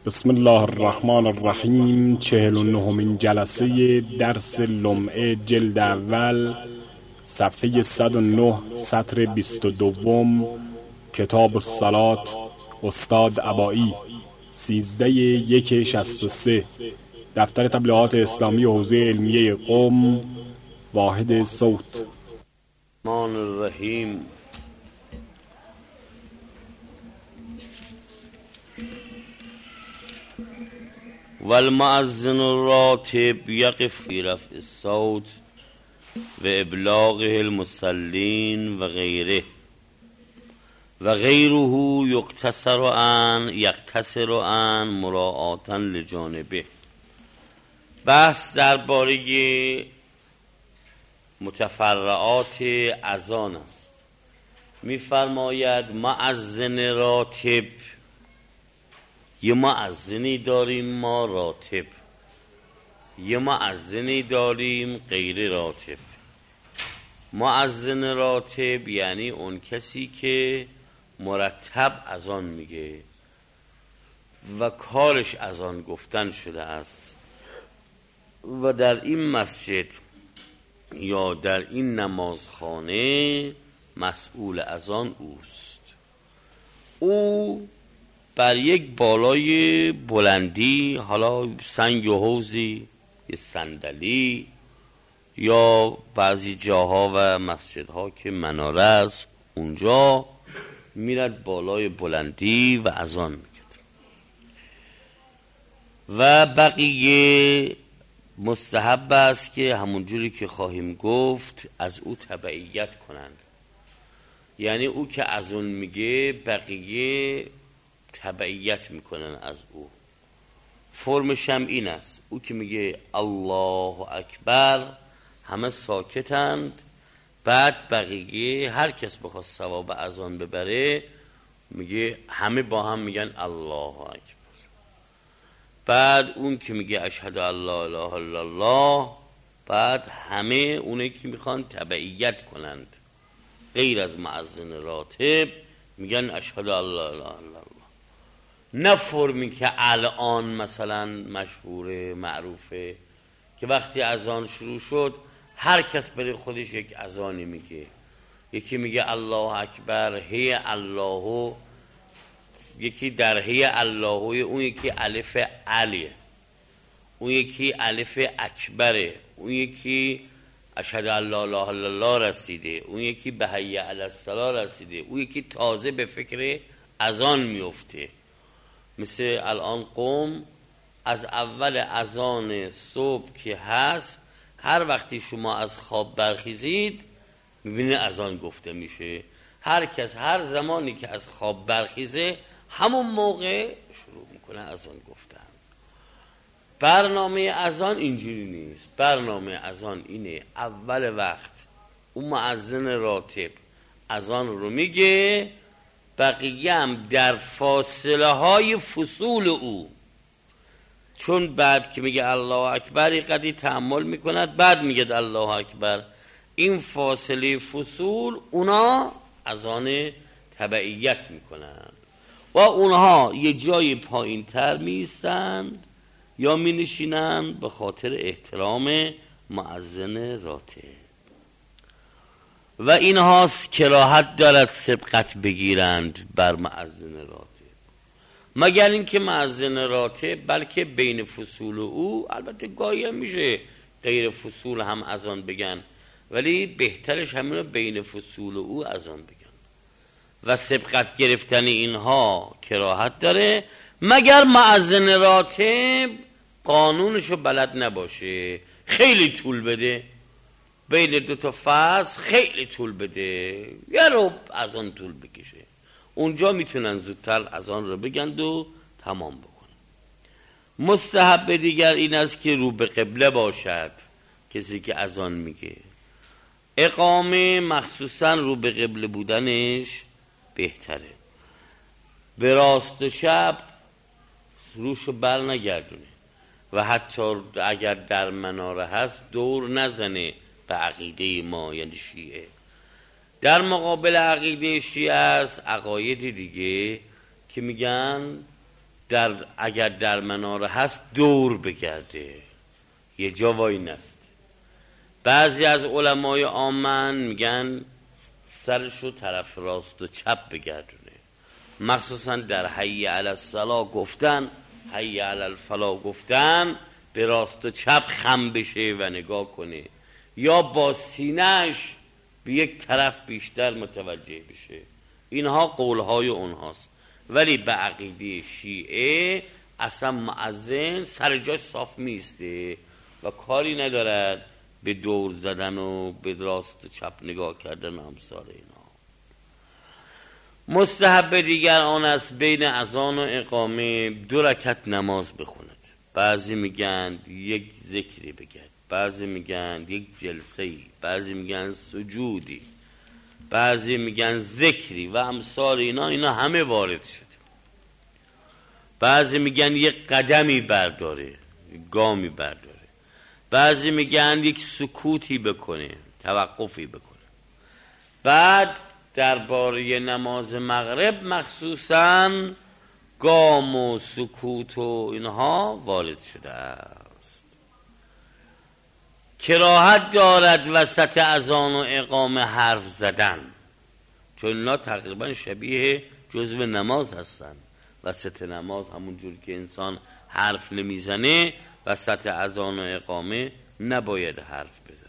بسم الله الرحمن الرحیم. 49مین جلسه درس لمعه جلد اول، صفحه 109، سطر 22، کتاب الصلات، استاد عبایی، 13/1/63، دفتر تبلیغات اسلامی حوزه علمیه قم، واحد صوت. الرحمن الرحیم. والمؤذن الراتب يقف في رفع الصوت وإبلاغه المصلين وغيره يقتصر عن مراعاة لجانبه. بحث درباره متفرعات اذان است. می‌فرماید مؤذن راتب، یه مؤذنی داریم ما راتب، یه مؤذنی داریم غیر راتب. مؤذن راتب یعنی اون کسی که مرتب اذان میگه و کارش اذان گفتن شده است و در این مسجد یا در این نمازخانه مسئول اذان اوست. او بر یک بالای بلندی، حالا سنگ و حوضی، یه صندلی یا بعضی جاها و مسجدها که مناره است، اونجا میرد بالای بلندی و اذان میکرد و بقیه مستحب است که همونجوری که خواهیم گفت از او تبعیت کنند. یعنی او که اذان میگه بقیه تبعیت میکنن از او. فرمش هم این است، او که میگه الله اکبر همه ساکتند، بعد بقیه هر کس بخواد ثواب اذان ببره میگه همه با هم میگن الله اکبر. بعد اون که میگه اشهد ان لا اله الا الله، بعد همه اونه که میخوان تبعیت کنند غیر از مؤذن راتب میگن اشهد ان لا اله الا الله. نه فرمی که الان مثلا مشهوره معروفه که وقتی اذان شروع شد هر کس برای خودش یک اذانی میگه. یکی میگه الله اکبر هی الله، یکی در هی الله، اون یکی الف علیه، اون یکی الف اکبره، اون یکی اشهد ان لا اله الا الله رسیده، اون یکی به حی علی الصلاه رسیده، اون یکی تازه به فکر اذان میفته. مثل الان قم از اول اذان صبح که هست، هر وقتی شما از خواب برخیزید میبینه اذان گفته میشه. هر کس هر زمانی که از خواب برخیزه همون موقع شروع میکنه اذان گفتن. برنامه اذان اینجوری نیست. برنامه اذان اینه اول وقت اون مؤذن راتب اذان رو میگه، بقیه هم در فاصله های فصول او، چون بعد که میگه الله اکبر قدی تأمل میکند، بعد میگه الله اکبر، این فاصله فصول اونا اذان تبعیت میکنند و اونها یه جای پایین تر میستند یا مینشینند به خاطر احترام مؤذن راتب. و اینهاست کراهت دارد سبقت بگیرند بر مؤذن راتب، مگر اینکه مؤذن راتب بلکه بین فصول او، البته گاهی هم میشه غیر فصول هم اذان بگن، ولی بهترش همین بین فصول او اذان بگن. و سبقت گرفتن اینها کراهت داره مگر مؤذن راتب قانونشو بلد نباشه، خیلی طول بده، بین دو تا فصل خیلی طول بده، یه رو اذان طول بکشه، اونجا میتونن زودتر اذان رو بگند و تمام بکنن. مستحب دیگر این است که رو به قبله باشد کسی که اذان میگه. اقامه مخصوصا رو به قبله بودنش بهتره. به راست و چپ روشو بر نگردونه و حتی اگر در مناره هست دور نزنه به عقیده ما یعنی شیعه. در مقابل عقیده شیعه است عقاید دیگه که میگن اگر در مناره هست دور بگرده، یه جا وای نست. بعضی از علمای عامن میگن سرشو طرف راست و چپ بگردونه، مخصوصا در حی علی الصلاة گفتن، حی علی الفلاح گفتن به راست و چپ خم بشه و نگاه کنه، یا با سینه‌اش به یک طرف بیشتر متوجه بشه. اینها قولهای اونهاست. ولی به عقیده شیعه اصلا مؤذن سر جاش صاف میسته و کاری ندارد به دور زدن و به راست و چپ نگاه کردن و امثال اینا. مستحب دیگر آن است بین اذان و اقامه 2 رکعت نماز بخوند. بعضی میگن یک ذکری بگرد، بعضی میگن یک جلسه‌ای، بعضی میگن سجودی، بعضی میگن ذکری و امثال اینا همه وارد شده. بعضی میگن یک قدمی برداره، گامی برداره، بعضی میگن یک سکوتی بکنه، توقفی بکنه. بعد درباره نماز مغرب مخصوصاً گام و سکوت و اینها وارد شده است. کراهت دارد وسط اذان و اقامه حرف زدن، چون اینا تقریبا شبیه جزو نماز هستن. وسط نماز همون جور که انسان حرف نمیزنه، وسط اذان و اقامه نباید حرف بزنه.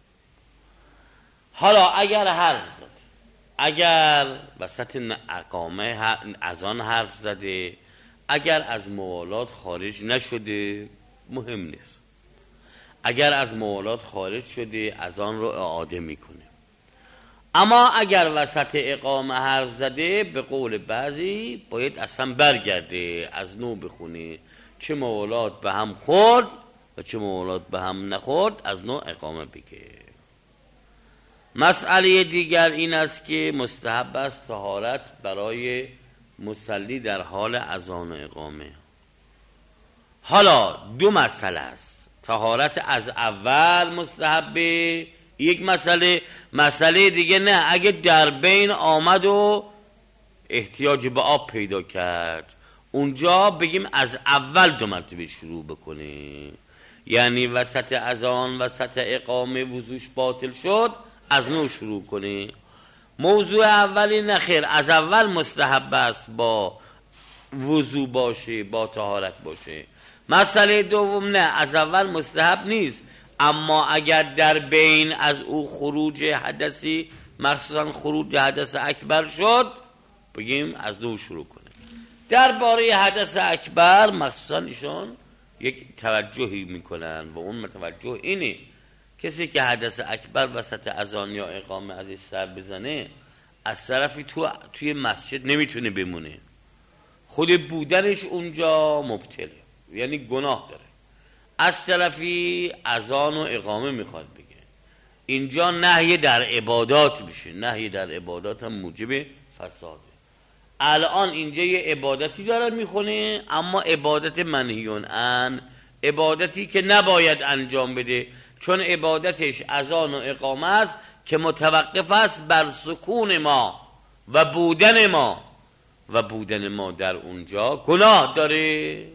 حالا اگر حرف زد، اگر وسط اقامه اذان حرف زده، اگر از موالات خارج نشده مهم نیست. اگر از موالات خارج شده اذان رو اعاده میکنه. اما اگر وسط اقامه حرف زده به قول بعضی باید اصلا برگرده از نو بخونه، چه موالات به هم خورد و چه موالات به هم نخورد از نو اقامه بگه. مسئله دیگر این است که مستحب است طهارت برای مصلی در حال اذان و اقامه. حالا 2 مسئله است. طهارت از اول مستحبه، یک مسئله دیگه نه، اگه در بین آمد و احتیاج به آب پیدا کرد، اونجا بگیم از اول 2 مرتبه شروع بکنه. یعنی وسط اذان وسط اقامه وضوش باطل شد، از نو شروع کنه. موضوع اولی نخیر، از اول مستحب است با وضو باشه، با طهارت باشه. مسئله دوم نه، از اول مستحب نیست، اما اگر در بین از او خروج حدثی، مخصوصا خروج حدث اکبر شد، بگیم از نو شروع کنه. درباره حدث اکبر مخصوصا ایشون یک توجهی میکنن و اون توجه اینه کسی که حدث اکبر وسط اذان یا اقامه ازش سر بزنه، از طرفی توی مسجد نمیتونه بمونه، خود بودنش اونجا مبتله، یعنی گناه داره. از طرفی اذان و اقامه میخواد بگه، اینجا نهی در عبادات میشه. نهی در عبادات هم موجب فساده. الان اینجا یه عبادتی داره میخونه، اما عبادت منهیون عن، عبادتی که نباید انجام بده، چون عبادتش اذان و اقامه است که متوقف است بر سکون ما و بودن ما، و بودن ما در اونجا گناه داره.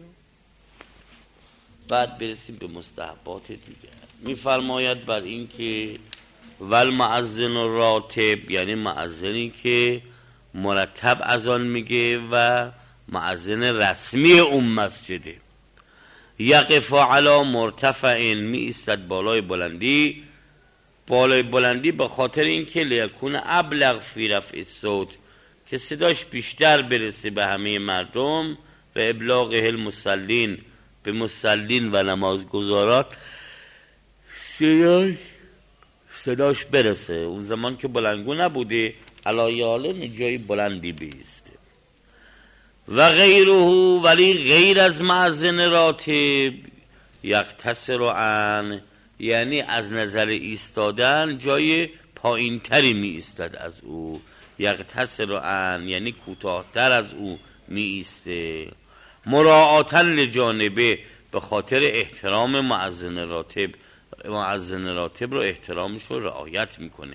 بعد برسیم به مستحبات دیگر. میفرماید بر این که والمؤذن راتب، یعنی مؤذنی که مرتب اذان میگه و مؤذن رسمی اون مسجده، یقف علی مرتفع، می ایستد بالای بلندی. بالای بلندی به خاطر اینکه لیکون ابلغ فی رفع الصوت، که صداش بیشتر برسه به همه مردم، و ابلاغه المصلین، به مصلین و نمازگزاران صداش برسه. اون زمان که بلندگو نبوده، علایاله جای بلندی بیسته. و غیره، ولی غیر از مؤذن راتب یقتصر عن، یعنی از نظر ایستادن جای پایین تری می ایستد از او. یقتصر عن یعنی کوتاه‌تر از او می ایسته. مراعاتا لجانبه، به خاطر احترام مؤذن راتب، مؤذن راتب رو احترامش رو رعایت میکنه.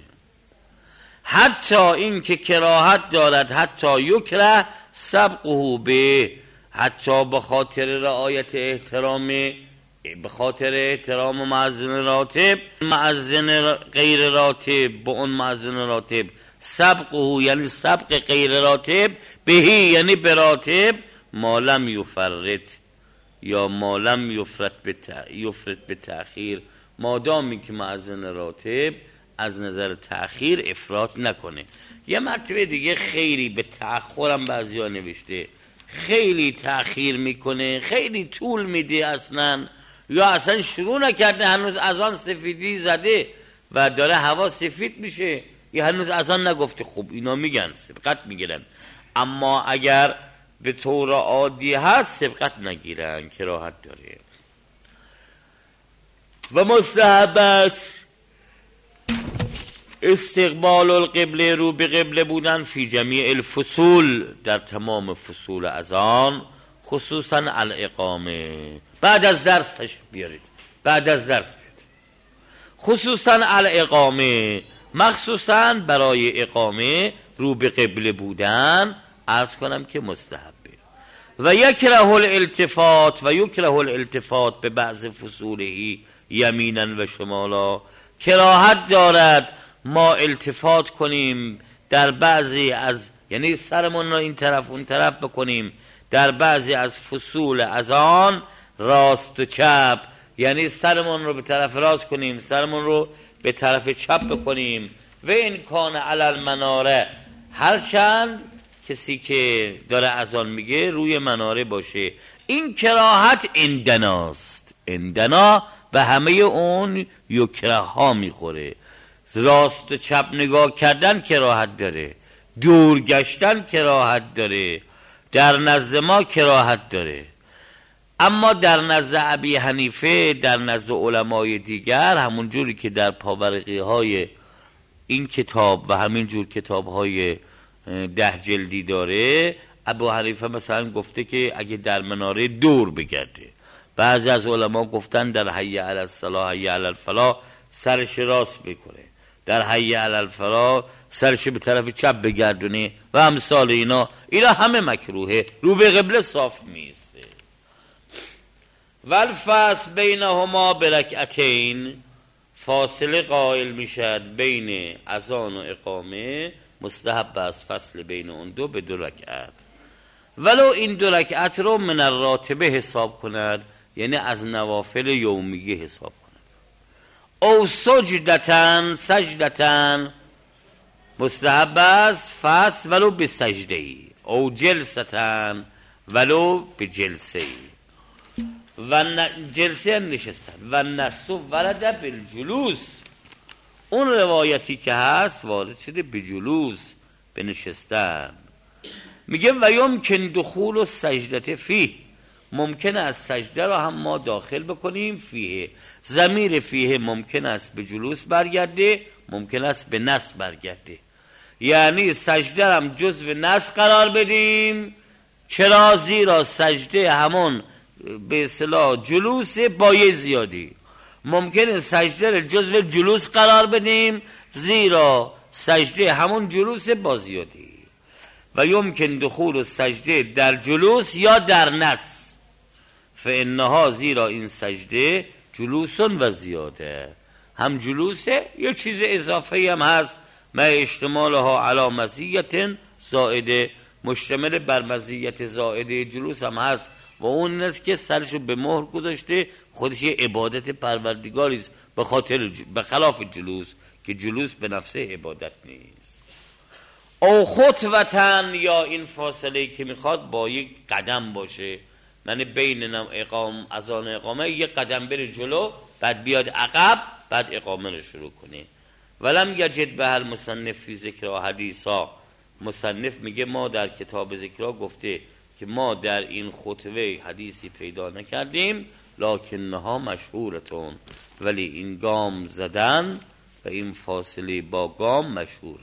حتی این که کراهت دارد، حتی یکره سبقه به، حتی به خاطر رعایت احترام، به خاطر احترام مؤذن راتب، مؤذن غیر راتب به اون مؤذن راتب، سبقه یعنی سبق غیر راتب، بهی یعنی به راتب، ما لم یفرط یا ما لم یفرط به تأخیر، مادامی که مؤذن راتب از نظر تأخیر افراط نکنه. یه مرتبه دیگه خیلی به تأخرم بعضیا نوشته، خیلی تأخیر میکنه، خیلی طول میده اصلا، یا اصلا شروع نکرده هنوز اذان سفیدی زده و داره هوا سفید میشه، یا هنوز اذان نگفته. خب اینا میگن سبقت میگیرن، اما اگر به طور عادی هست سبقت نگیرن، کراهت داره. و مستحب است استقبال القبله، رو به قبله بودن، فی جمیع الفصول، در تمام فصول اذان، خصوصا الاقامه. بعد از درس تشریف بیارید، بعد از درس بیارید، خصوصا الاقامه، مخصوصا برای اقامه رو به قبله بودن عرض کنم که مستحبه. و یکره الالتفات، و یکره الالتفات به بعض فصولهی یمینا و شمالا، کراهت دارد ما التفات کنیم در بعضی از، یعنی سرمون را این طرف اون طرف بکنیم در بعضی از فصول اذان، راست و چپ، یعنی سرمون رو به طرف راست کنیم، سرمون رو به طرف چپ بکنیم. و این کان علی المناره، هرچند کسی که داره اذان میگه روی مناره باشه، این کراهت اندناست، اندنا و همه اون یکره ها میخوره. راست و چپ نگاه کردن کراهت داره، دور گشتن کراهت داره، در نزد ما کراهت داره. اما در نزد ابی حنیفه، در نزد علمای دیگر، همون جوری که در پاورقی های این کتاب و همین جور کتاب های 10 جلدی داره، ابو حنیفه مثلا گفته که اگه در مناره دور بگرده. بعضی از علما گفتن در حی علی الصلاح، حی علی الفلاح سرش راست بکنه، در حی علی الفلاح سرش به طرف چپ بگردونه و امثال اینا همه مکروهه، رو به قبله صاف میسته. والفصل بینهما برکعتین، فاصله قائل میشد بین اذان و اقامه، مستحب است فصل بین اون دو به 2 رکعت، ولو این 2 رکعت رو من الراتبه حساب کند، یعنی از نوافل یومیه حساب کند. او سجدتن مستحب است فصل ولو به سجده ای، او جلستن ولو به جلسه ای، و جلسه نشستن، و نسو ورده بالجلوس، اون روایتی که هست وارد شده به جلوس، به نشستن. میگه و یمکن دخول سجدت فیه، ممکن است سجده را هم ما داخل بکنیم فیه، ضمیر فیه ممکن است به جلوس برگرده، ممکن است به نصب برگرده، یعنی سجده هم جزو نصب قرار بدیم. چرا؟ زیرا سجده همون به اصطلاح جلوس با یه زیادی. ممکنه سجده را جزو جلوس قرار بدیم، زیرا سجده همون جلوس با زیادی. و یمکن دخول سجده در جلوس یا در نص، فانها، زیرا این سجده جلوسون و زیاده، هم جلوسه یه چیز اضافه هم هست، ما اشتمالها علی مزیت زائده، مشتمل بر مزیت زائده جلوس هم هست، و اون است که سرشو به مهر گذاشته، خودش یه عبادت پروردگاریست به خاطر به خلاف جلوس که جلوس به نفسه عبادت نیست. او خطوتن، یا این فاصله که میخواد با یک قدم باشه، یعنی بین اذان اقامه یک قدم بره جلو، بعد بیاد عقب، بعد اقامه رو شروع کنه. ولم یجد به هر مصنف فی ذکر حدیثا، مصنف میگه ما در کتاب ذکرها گفته که ما در این خطوه حدیثی پیدا نکردیم، لکنها مشهورتون، ولی این گام زدن و این فاصله با گام مشهوره.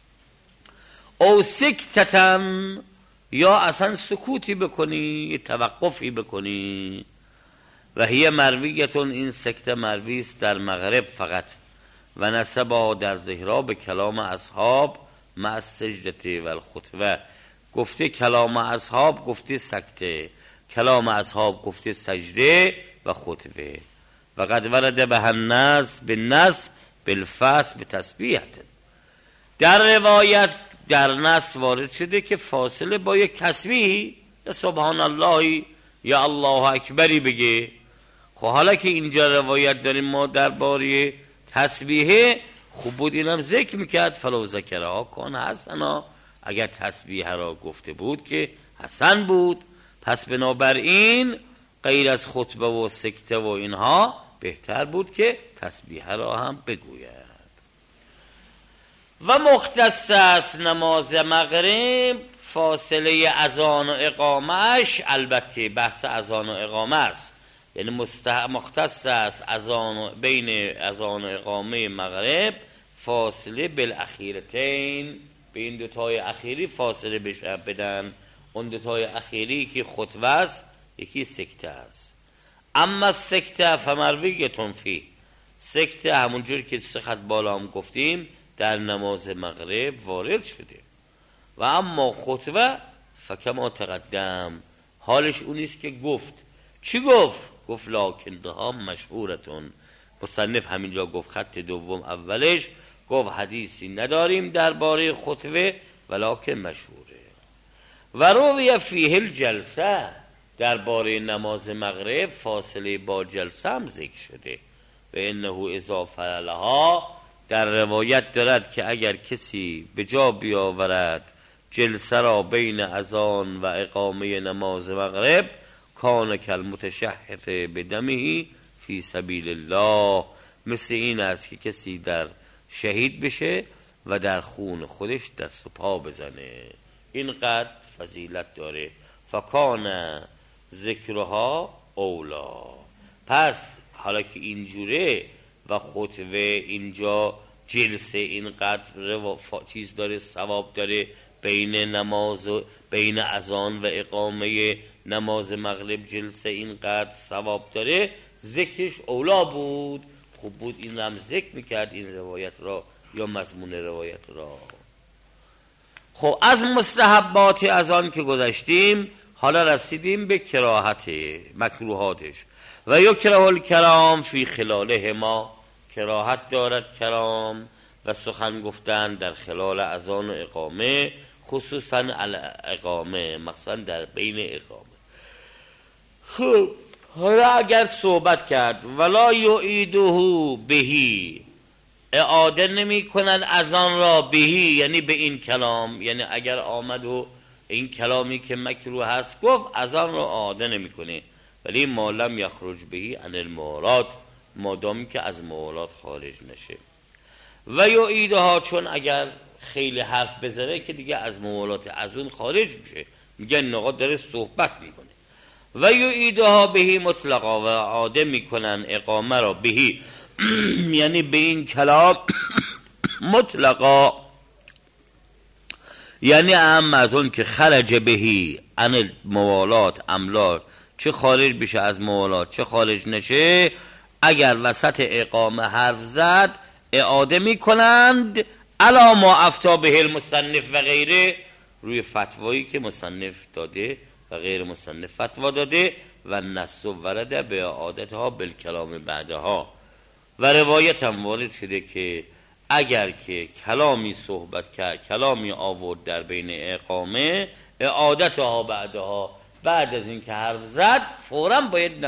او سکتتن، یا اصلا سکوتی بکنی، توقفی بکنی. و هی مرویتون، این سکت مرویست در مغرب فقط، و نسبها در زهرا به کلام اصحاب مع السجدة و الخطوه، گفته کلام اصحاب گفته سکته، کلام اصحاب گفته سجده و خطبه. و قد ورد به النص بالنص بالفصل به تسبیحت. در روایت در نص وارد شده که فاصله با یک تسبیح یا سبحان الله یا الله اکبری بگه. خب حالا که اینجا روایت داریم ما درباره تسبیحه، خوب بود اینم ذکر میکرد فلو ذکرها کان حسنا، اگر تسبیح را گفته بود که حسن بود. پس بنابراین غیر از خطبه و سکته و اینها بهتر بود که تسبیح را هم بگوید. و مختص است نماز مغرب فاصله اذان و اقامهش، البته بحث اذان و اقامه است، یعنی مختص است بین اذان و اقامه مغرب فاصله بالاخیرتین، به این دوتای اخیری فاصله بدن. اون دوتای اخیری که خطبه است یکی سکته است. اما سکته فمرویتون فی، سکته همونجور که سه خط بالا هم گفتیم در نماز مغرب وارد شده. و اما خطبه فکما تقدم، حالش اونیست که گفت. چی گفت؟ گفت لکنها مشهورتون. مصنف همینجا گفت خط دوم اولش گفت حدیثی نداریم درباره خطبه ولکن مشهوره. و روی فیه الجلسه، درباره نماز مغرب فاصله با جلسه هم ذکر شده. و انه اذا فعلها، در روایت دارد که اگر کسی به جا بیاورد جلسه را بین اذان و اقامه نماز مغرب، کان کالمتشحف بدمه فی سبیل الله، مثل این است که کسی در شهید بشه و در خون خودش دست و پا بزنه. اینقدر فضیلت داره. فکان ذکرها اولا. پس حالا که اینجوره و خطبه اینجا جلسه اینقدر چیز داره، ثواب داره، بین نماز و بین اذان و اقامه نماز مغرب جلسه اینقدر ثواب داره، ذکرش اولا بود. خوب بود این هم ذکر میکرد این روایت را یا مضمون روایت را. خب از مستحبات اذان که گذشتیم، حالا رسیدیم به کراهت مکروهاتش. و یکره الکلام فی خلاله ما، کراهت دارد کلام و سخن گفتن در خلال اذان و اقامه، خصوصا اقامه، مخصوصا در بین اقامه. خب حالا اگر صحبت کرد ولا یعیده بهی، اعاده نمی کنند اذان را بهی، یعنی به این کلام، یعنی اگر آمد و این کلامی که مکروه هست گفت، اذان را اعاده نمی کنه. ولی ما لم یخرج بهی عن الموالات، مادامی که از موالات خارج نشه. و یعیدها، چون اگر خیلی حرف بزنه که دیگه از موالات از اون خارج میشه، میگن نقاط داره صحبت میکنه. و یعیدها بهی مطلقا، و اعاده میکنن اقامه را بهی یعنی به این کلام مطلقا، یعنی اهم از اون که خرج بهی عن موالات املاک، چه خارج بشه از موالات چه خارج نشه. اگر وسط اقامه حرف زد اعاده میکنند علا ما افتا به المصنف و غیره، روی فتوایی که مصنف داده و غیر مصنف فتوا داده. و نص ورده به اعادتها بالکلام بعدها، و روایت هم وارد شده که اگر که کلامی صحبت کرد، کلامی آورد در بین اقامه، اعادتها بعدها، بعد از این که حرف زد فوراً باید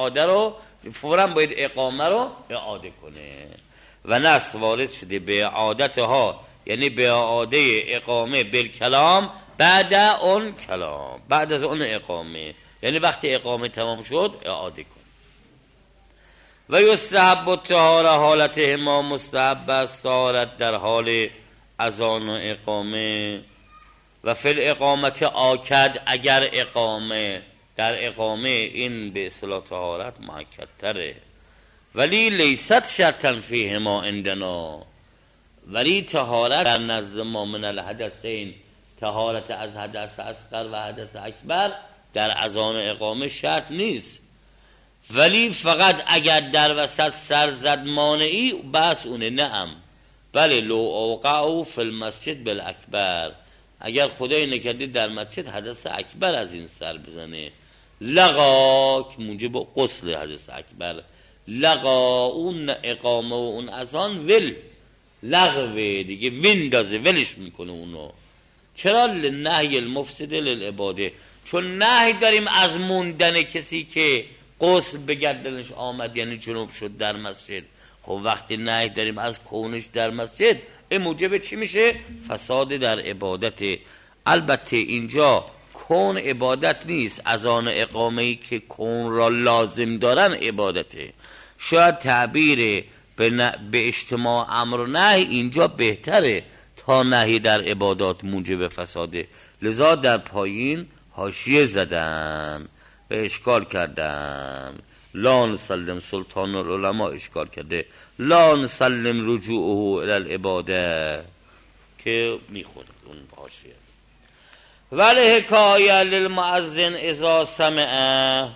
اقامه رو اعاده کنه. و نص وارد شده به اعادتها، یعنی به اعاده اقامه بالکلام بعد اون کلام، بعد از اون اقامه، یعنی وقتی اقامه تمام شد اعاده کن. و یستحب الطهاره، حالتهما مستحب است طهارت در حال اذان و اقامه. و فی الاقامت آکد، اگر اقامه در اقامه این به اصطلاح طهارت مؤکد تره. ولی لیست شرطا فیهما عندنا، ولی طهارت در نزد ما من الحدثین، طهارت از حدث اصغر و حدث اکبر در اذان و اقامه شرط نیست. ولی فقط اگر در وسط سر زد مانعی بس اونه، نعم بله لو اوقعو فی المسجد بالاکبر، اگر خدای نکرده در مسجد حدث اکبر از این سر بزنه، لغا که موجب غسل حدث اکبر، لغا اون اقامه و اون اذان ول لغوه دیگه، ویندازه ولش میکنه اونو. چرا؟ لنهی المفسد للعباده، چون نهی داریم از موندن کسی که غسل به گردنش آمد یعنی جنوب شد در مسجد. خب وقتی نهی داریم از کونش در مسجد، این موجب چی میشه؟ فساد در عبادت. البته اینجا کون عبادت نیست، اذان اقامه‌ای که کون را لازم دارن عبادته. شاید تعبیر به اجتماع امر و نهی اینجا بهتره تا نهی در عبادات موجب فساده. لذا در پایین حاشیه زدن و اشکال کردن. لا نسلم، سلطان العلماء اشکال کرده، لا نسلم رجوعه الى العباده که میخونه اون حاشیه. ولی حکایه للمؤذن اذا سمع،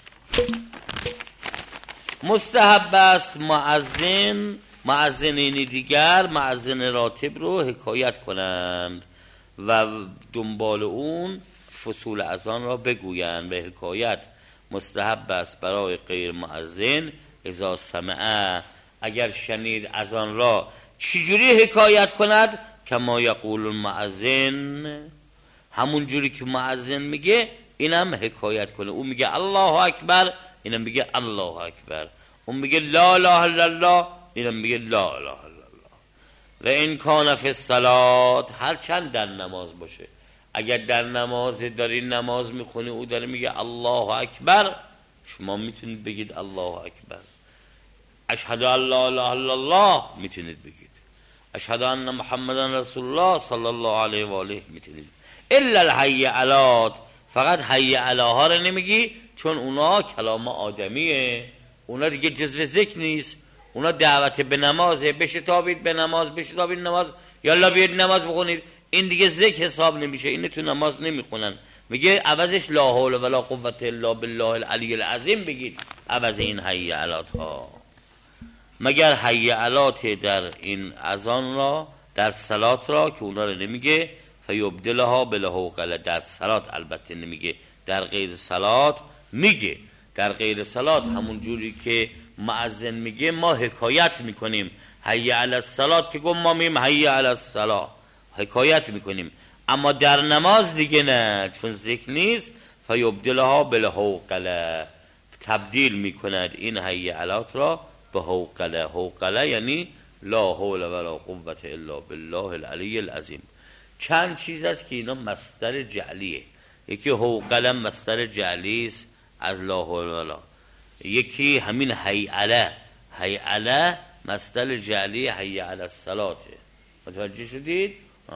مستحب است مؤذنین دیگر مؤذن راتب رو حکایت کنند و دنبال اون فصول اذان را بگویند. و حکایت مستحب است برای غیر مؤذن اذا سمع، اگر شنید اذان را. چجوری حکایت کند؟ کما یقول المؤذن، همون جوری که مؤذن میگه اینم حکایت کنه. اون میگه الله اکبر، اینم میگه الله اکبر. اون میگه لا اله الا الله، اینم میگه لا اله الا الله. و این کان فی الصلاه، هر چند در نماز باشه. اگر در نماز داری نماز میخونی او داره میگه الله اکبر، شما میتونید بگید الله اکبر. اشهد ان لا اله الا الله میتونید بگید. اشهد ان محمدا رسول الله صلی الله علیه و آله میتونید. الا الحی علات، فقط حی علاها رو نمیگی چون اونا کلام آدمیه، اونا دیگه جزو ذکر نیست، اونا دعوت به نمازه. بشتابید به نماز، بشتابید نماز، یالا بیاید نماز بخونید. این دیگه ذکر حساب نمیشه، این تو نماز نمیخونن. میگه عوضش لا حول ولا قوة الا بالله العلی العظیم بگید عوض این حی علات ها. مگر حی علات در این اذان را، در صلات را که اونا رو نمیگه، فیبدلها بالهوقله، در صلات البته نمیگه، در غیر صلات میگه. در غیر صلات همون جوری که مؤذن میگه ما حکایت میکنیم. حی علی الصلات که گم ما میم حی علی الصلاه حکایت میکنیم، اما در نماز دیگه نه، چون ذکر نیست. فیبدلها بالهوقله، تبدیل میکند این حی علات را به هوقله. هوقله یعنی لا حول ولا قوة الا بالله العلی العظیم. چند چیز است که اینا مصدر جعلیه. یکی هوقله مصدر جعلی است از لا حول ولا، یکی همین حی علی، حی علی مصدر جعلی حی علی الصلاه. متوجه شدید؟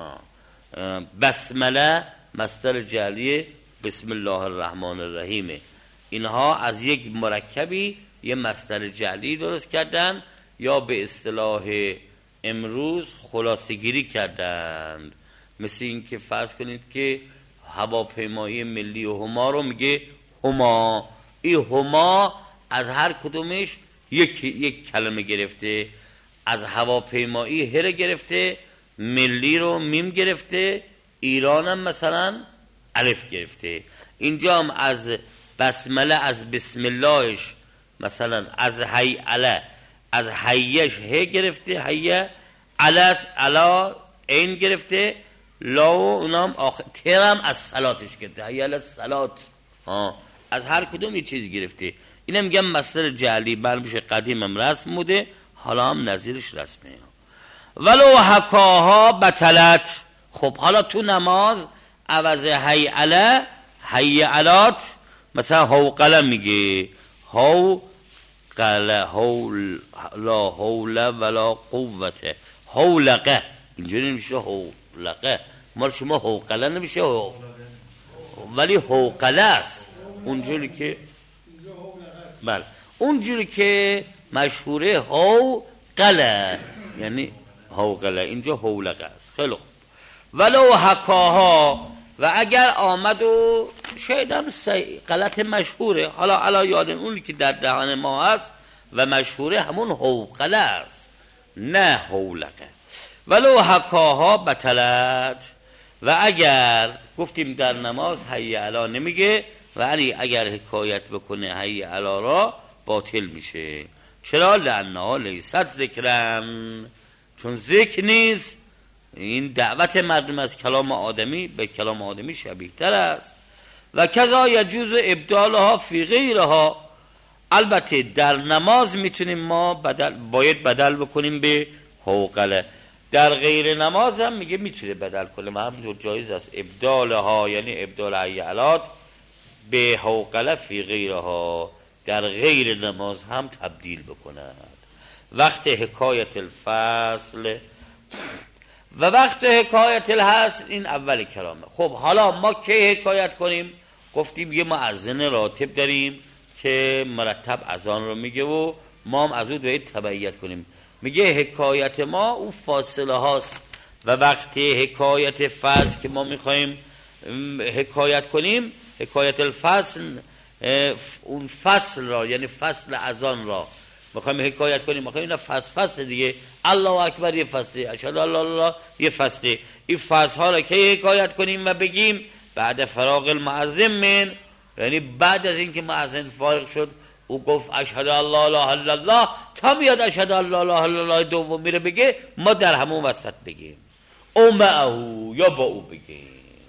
بسمله مصدر جعلی بسم الله الرحمن الرحیم. اینها از یک مرکبی یه مصدر جعلی درست کردن یا به اصطلاح امروز خلاصه گیری کردند. مثل این که فرض کنید که هواپیمایی ملی و هما رو میگه هما. این هما از هر کدومش یک کلمه گرفته. از هواپیمایی هر گرفته، ملی رو میم گرفته، ایران هم مثلا الف گرفته. اینجا هم از بسمله، از بسم اللهش مثلا از حی علی، از حیش ه گرفته، حی علی علا این گرفته، لا و اونام آخر ترم از صلاتش گرفته، حی علی الصلات. از هر کدوم یه چیز گرفته. اینم میگم مصدر جعلی. برمیشه قدیم هم رسم بوده، حالا هم نظیرش رسمه. ولو حکاها بطلت. خب حالا تو نماز عوض حی علی، حی علات، مثلا هوقله میگه هوقله، لا حول ولا قوته، هولقه. اینجوری نمیشه هولقه، مال شما هوقله نمیشه ولی هوقله است. اونجوری که بله اونجوری که مشهوره هوقله یعنی هوقله، اینجا هولقه است. خیلی خوب. ولو حکاها، و اگر آمد و شاید هم غلط مشهوره، حالا علا یادن اونی که در دهان ما هست و مشهوره همون هوقله است نه هولقه. ولو حکاها بطلت، و اگر گفتیم در نماز حی علی نمیگه و اگر حکایت بکنه حی علی را باطل میشه. چرا؟ لانها لیست ذکرن، چون ذکر نیست. این دعوت مردم از کلام آدمی به کلام آدمی شبیه تر است. و کذا یجوز ابدالها فی غیرها، البته در نماز میتونیم ما باید بدل بکنیم به حوقله. در غیر نماز هم میگه میتونه بدل کنه، همینطور جایز است ابدالها، یعنی ابدال حی علی به حوقله فی غیرها، در غیر نماز هم تبدیل بکند. وقت حکایت الفصل و وقت حکایت الحصر، این اول کلامه. خب حالا ما کی حکایت کنیم؟ گفتیم یه مؤذن راتب داریم که مرتب اذان رو میگه و ما هم از اون باید تبعیت کنیم. میگه حکایت ما اون فاصله هاست و وقت حکایت فصل که ما میخوایم حکایت کنیم، حکایت الفصل، اون فصل را یعنی فصل اذان را میخوایم حکایت کنیم، میخوایم اینا فصل دیگه، الله اکبر یه فصله، اشهد ان لا اله الا الله یه فصله. این فصل ها را که حکایت کنیم و بگیم بعد فراغ المؤذن، یعنی بعد از اینکه مؤذن فارغ شد او گفت اشهد ان لا اله الا الله، تا میاد اشهد ان لا اله الا الله دوم میره بگه، ما در همون وسط بگیم او معه، یا با او بگیم.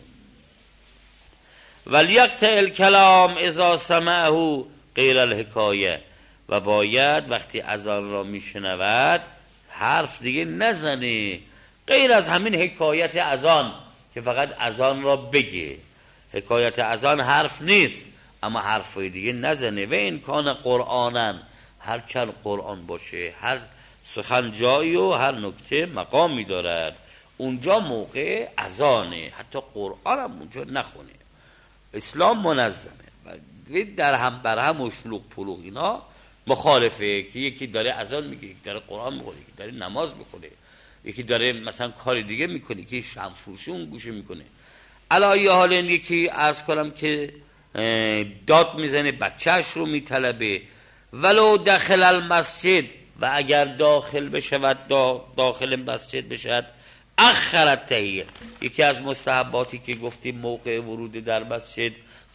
ولیقطع الکلام اذا سمعه غیر الحکایه، و باید وقتی اذان را میشنود حرف دیگه نزنه غیر از همین حکایت اذان، که فقط اذان را بگه. حکایت اذان حرف نیست، اما حرفای دیگه نزنه. و این کان قرآنن، هر چند قرآن باشه، هر سخن جایی و هر نکته مقامی دارد، اونجا موقع اذانه، حتی قرآن هم اونجا نخونه. اسلام منظمه و در هم بر هم و شلوغ پلوغ اینا مخالفه، که یکی داره اذان میگه، یکی داره قرآن میخونه، یکی داره نماز میخونه، یکی داره مثلا کار دیگه میکنه، یکی شمع فروشی اون گوشه میکنه. علایه حال یکی عرض کنم که داد میزنه، بچهش رو میطلبه. ولو داخل المسجد، و اگر داخل بشود، داخل مسجد بشود، اخرت تهیه. یکی از مستحباتی که گفتیم موقع ورود در مسجد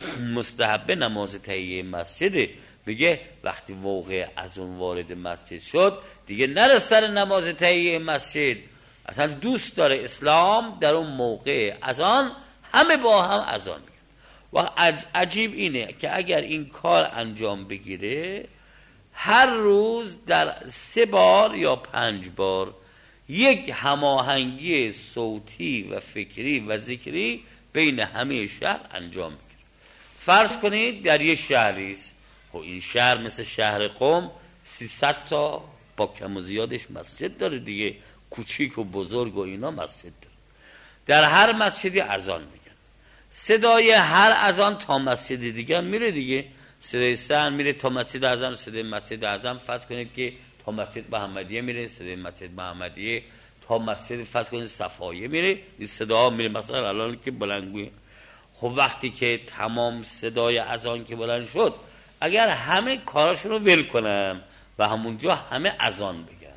مستحب نماز تهیه مسجده. میگه وقتی موقع از اون وارد مسجد شد دیگه نره سر نماز تهیه مسجد، اصلا دوست داره اسلام در اون موقع اذان همه با هم اذان میگن. و عجیب اینه که اگر این کار انجام بگیره، هر روز در 3 بار یا 5 بار یک هماهنگی صوتی و فکری و ذکری بین همه شهر انجام میگیره. فرض کنید در یه شهریست، این شهر مثل شهر قم 300 تا با کم و زیادش مسجد داره دیگه، کوچیک و بزرگ و اینا مسجد داره. در هر مسجدی اذان میگن، صدای هر اذان تا مسجد دیگه میره دیگه، صدای سن میره تا مسجد اعظم، صدای مسجد اعظم فرض کنید که تا مسجد محمدیه میره، صدای مسجد محمدیه تا مسجد فرض کنید صفایه میره، این صدا میره مثلا الان که بلندگویه. خب وقتی که تمام صدای اذان که بلند شد، اگر همه کاراشون رو ول کنن و همونجا همه اذان بگن،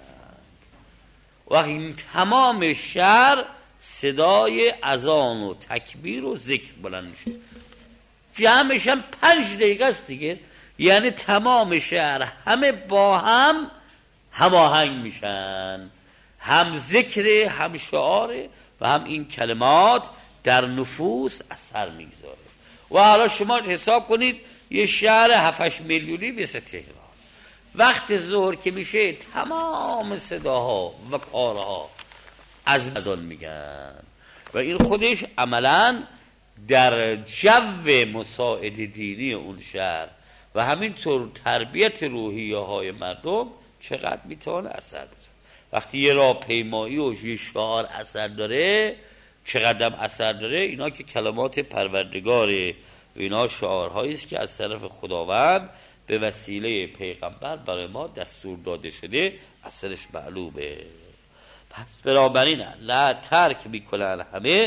و این تمام شهر صدای اذان و تکبیر و ذکر بلند میشه، جمعش هم 5 دقیقه است دیگه، یعنی تمام شهر همه با هم هماهنگ میشن، هم ذکر، هم شعار و هم این کلمات در نفوس اثر میگذاره. و حالا شما حساب کنید یه شهر 7-8 میلیونی مثل تهران، وقت ظهر که میشه تمام صداها و کارها از اذان میگن، و این خودش عملاً در جو مساعد دینی اون شهر و همینطور تربیت روحیه های مردم چقدر میتونه اثر بزنه. وقتی یه راهپیمایی و یه شعار اثر داره، چقدر اثر داره. اینا که کلمات پروردگاره و اینا شعارهایی است که از طرف خداوند به وسیله پیغمبر برای ما دستور داده شده، اثرش معلومه. پس بنابراین لا ترک میکنن همه،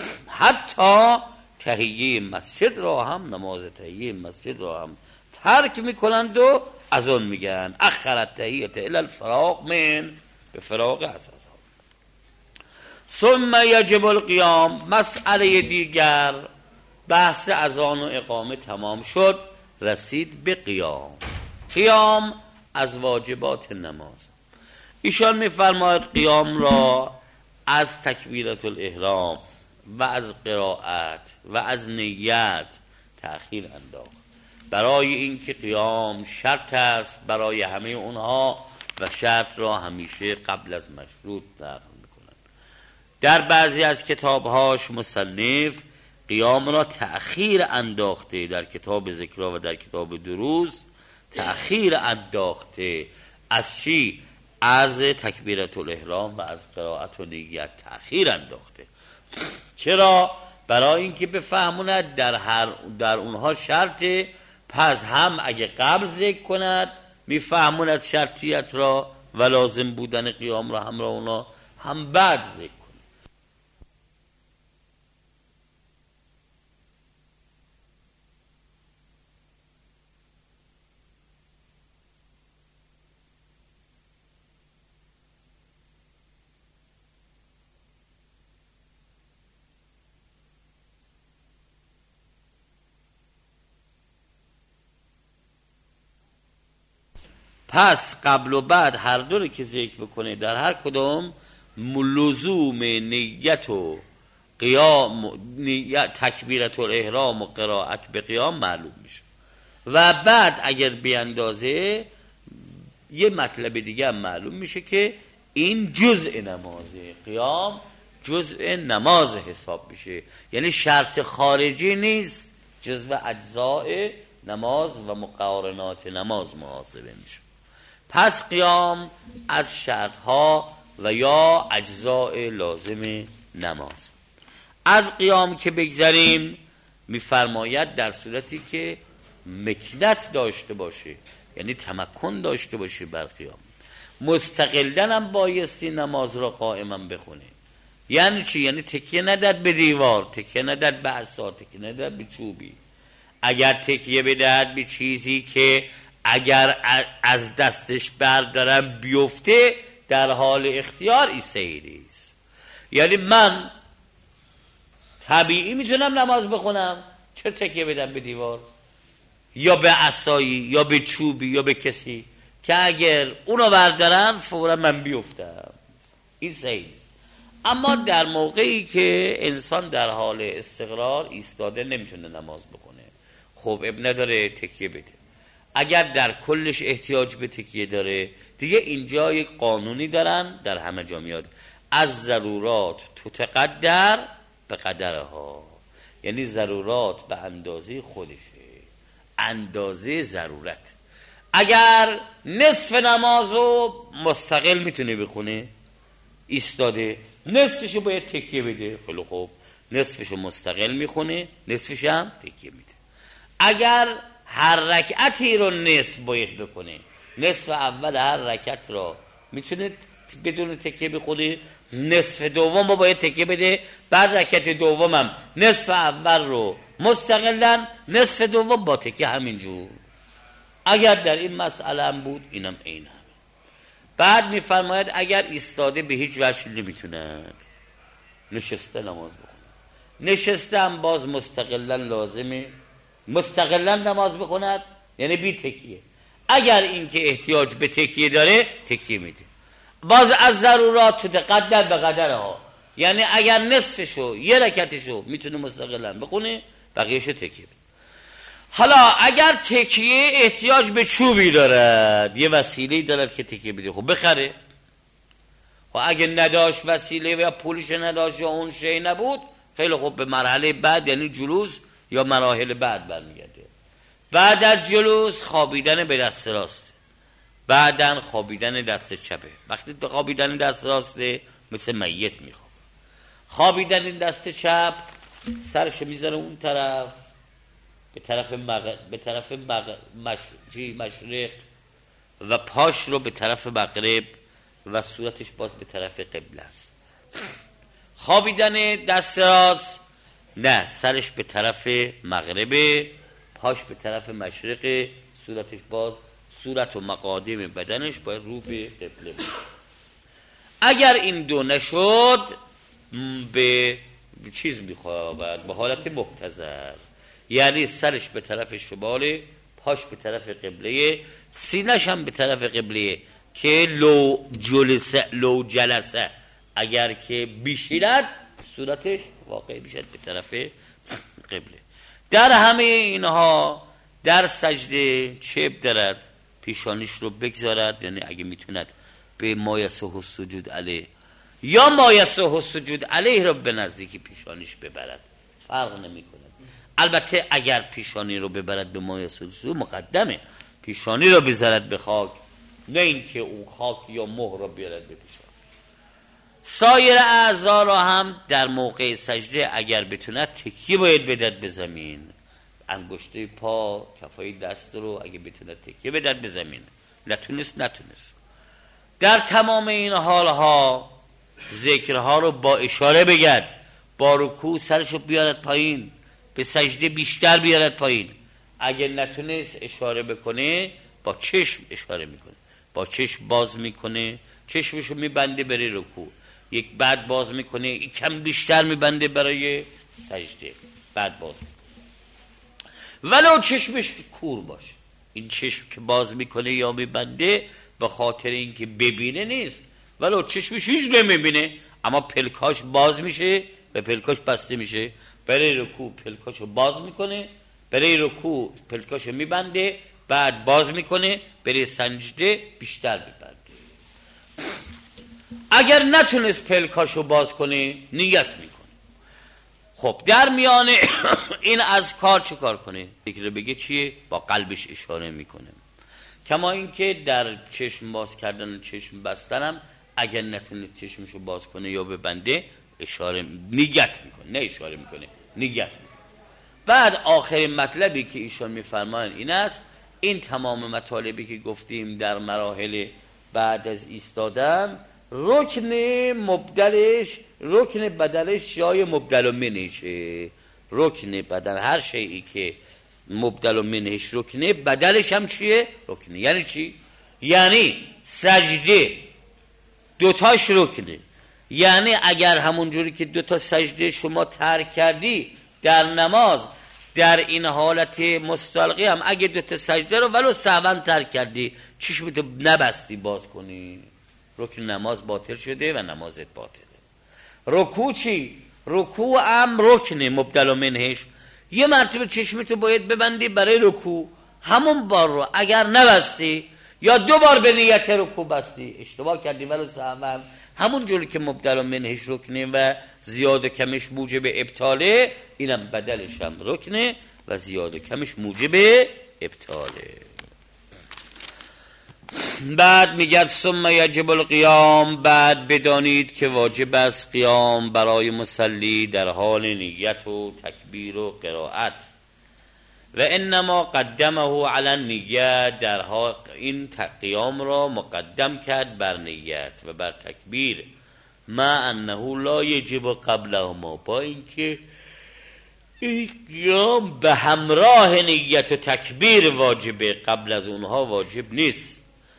حتی تهیه مسجد را هم، نماز تهیه مسجد را هم ترک میکنند و اذان میگن. اخرت تهیت الی الفراغ من، به فراغ از اذان. ثم یجب القیام. مسئله دیگر، بحث اذان و اقامه تمام شد، رسید به قیام. قیام از واجبات نماز. ایشان می‌فرماید قیام را از تکبیرة الاحرام و از قرائت و از نیت تأخیر انداخت، برای اینکه قیام شرط است برای همه اونها و شرط را همیشه قبل از مشروط نقل میکنند. در بعضی از کتابهاش مصنف قیام را تأخیر انداخته، در کتاب ذکرها و در کتاب دروز تأخیر انداخته. از چی؟ از تکبیرة الاحرام و از قرائت و نیت تأخیر انداخته. چرا؟ برای اینکه بفهموند در اونها شرطه، پس هم اگه قبل ذکر کند میفهموند شرطیت را و لازم بودن قیام را همراه اونا، هم بعد ذکر کند. پس قبل و بعد هر دو رو که ذکر بکنه، در هر کدام لزوم نیت و قیام، تکبیرة الاحرام و قرائت به قیام معلوم میشه. و بعد اگر بیاندازه یه مطلب دیگه هم معلوم میشه که این جزء نمازه، قیام جزء نماز حساب میشه، یعنی شرط خارجی نیست، جزء اجزاء نماز و مقارنات نماز محاسبه میشه. پس قیام از شرطها و یا اجزاء لازم نماز. از قیام که بگذریم، میفرماید در صورتی که مکنت داشته باشه، یعنی تمکن داشته باشه بر قیام، مستقلن هم بایستی نماز را قائما بخونه. یعنی چی؟ یعنی تکیه نداد به دیوار، تکیه نداد به عصا، تکیه نداد به چوبی. اگر تکیه بدهد به چیزی که اگر از دستش بردارم بیفته، در حال اختیار ایستایی است. یعنی من طبیعی میتونم نماز بخونم، چرا تکیه بدم به دیوار یا به عصایی یا به چوبی یا به کسی که اگر اونو بردارم فورا من بیفتم؟ این صحیح است. اما در موقعی که انسان در حال استقرار ایستاده نمیتونه نماز بخونه، خب اب نداره تکیه بده. اگر در کلش احتیاج به تکیه داره، دیگه اینجا یک قانونی دارن، در همه جا میاد، از ضرورات تتقدر به قدرها، یعنی ضرورات به اندازه خودشه، اندازه ضرورت. اگر نصف نمازو مستقل میتونه بخونه ایستاده، نصفشو باید تکیه بده، خیلی خوب، نصفشو مستقل میخونه، نصفش هم تکیه میده. اگر هر رکعتی رو نصف باید بکنه، نصف اول هر رکعت را میتونه بدون تکیه بخونه، نصف دوم رو باید تکیه بده، بعد رکعت دومم نصف اول رو مستقلن، نصف دوم با تکیه همینجور. اگر در این مسئله هم بود، اینم این هم. بعد میفرماید اگر ایستاده به هیچ وجه نمیتوند، نشسته نماز بخونه. نشسته هم باز مستقلن لازمه، مستقلن نماز بخوند، یعنی بی تکیه. اگر این که احتیاج به تکیه داره، تکیه میده. باز از ضرورات تقدر به قدرها، یعنی اگر نصفشو یه رکعتشو میتونه مستقلن بخونه، بقیهشو تکیه بده. حالا اگر تکیه احتیاج به چوبی دارد، یه وسیله دارد که تکیه بده، خب بخره. و اگه نداشت وسیله یا پولش نداشت یا اون شی نبود، خیلی خوب به مرحله بعد، یعنی جلوس یا مراحل بعد برمیگرده. بعد از جلوس خوابیدن به دست راست، بعدن خوابیدن دست چپه. وقتی خوابیدن دست راسته مثل میت میخواب. خوابیدن دست چپ، سرش میذاره اون طرف، به طرف مشرق و پاش رو به طرف مغرب و صورتش باز به طرف قبله است. خوابیدن دست راست نه، سرش به طرف مغرب، پاش به طرف مشرق، صورتش باز، صورت و مقادم بدنش باید رو به قبله. اگر این دو نشد، به چیز میخوابد، به حالت محتضر، یعنی سرش به طرف شماله، پاش به طرف قبله، سینه‌ش هم به طرف قبله، که لو جلسه اگر که بیشیند صورتش واقع میشد به طرف قبله. در همه اینها در سجده چه دارد؟ پیشانیش رو بگذارد، یعنی اگه میتوند به ما یصح السجود علیه یا ما یصح السجود علیه رو به نزدیکی پیشانیش ببرد، فرق نمیکنه. البته اگر پیشانی رو ببرد به ما یصح السجود مقدمه، پیشانی رو بذارد به خاک، نه اینکه اون خاک یا مهر رو بیارد به پیشانی. سایر اعضا را هم در موقع سجده اگر بتوند تکیه باید بدد به زمین، انگشته پا، کفای دست رو اگه بتوند تکیه بدد به زمین، نتونست. در تمام این حالها ذکرها رو با اشاره بگد، با رکوع سرشو بیارد پایین، به سجده بیشتر بیارد پایین. اگه نتونست اشاره بکنه با چشم اشاره میکنه، با چشم باز میکنه، چشمشو میبنده برای رکوع، یک بعد باز میکنه، کم بیشتر میبنده برای سجده، بعد باز میکنه. ولو چشمش کور باشه، این چشم که باز میکنه یا میبنده به خاطر اینکه ببینه نیست، ولو چشمش هیچ نمیبینه اما پلکاش باز میشه و پلکاش بسته میشه، برای رکوع پلکاشو باز میکنه، برای رکوع پلکاشو میبنده، بعد باز میکنه، برای سجده بیشتر میبنده. اگر نتونست پلکاشو باز کنه نیت میکنه. خب در میان این اذکار چه کار کنه؟ ذکر بگه چیه؟ با قلبش اشاره میکنه. کما اینکه در چشم باز کردن و چشم بستنم اگر نتونه چشمشو باز کنه یا ببنده اشاره نیت میکنه، نه اشاره میکنه، نیت میکنه. بعد آخرین مطلبی که ایشان میفرمایند این است، این تمام مطالبی که گفتیم در مراحل بعد از ایستادن، رکن بدلش جای مبدل منشه، رکن بدل هر شیئی که مبدل منش رکنه، بدلش هم چیه؟ رکنه. یعنی چی؟ یعنی سجده دوتاش رکنه، یعنی اگر همونجوری که دوتا سجده شما ترک کردی در نماز، در این حالت مستلقی هم اگه دوتا سجده رو ولو سهوا ترک کردی، چشمتو نبستی باز کنی، رکن نماز باطل شده و نمازت باطله. رکوع چی؟ رکوع هم رکنه مبدل منهش، یه مرتبه چشمتو باید ببندی برای رکوع، همون بار رو اگر نبستی یا دو بار به نیت رکوع بستی، اشتباه کردی ولو سهوا، همون جوری که مبدل منهش رکنه و زیاد و کمش موجب ابطاله، اینم بدلش هم رکنه و زیاد و کمش موجب ابطاله. بعد میگه ثم یجب القیام، بعد بدانید که واجب است قیام برای مصلی در حال نیت و تکبیر و قرائت. و انما قدمه علی النیت، در حال این قیام را مقدم کرد بر نیت و بر تکبیر، ما انه لا یجب قبلهما، با اینکه این قیام به همراه نیت و تکبیر واجبه، قبل از اونها واجب نیست.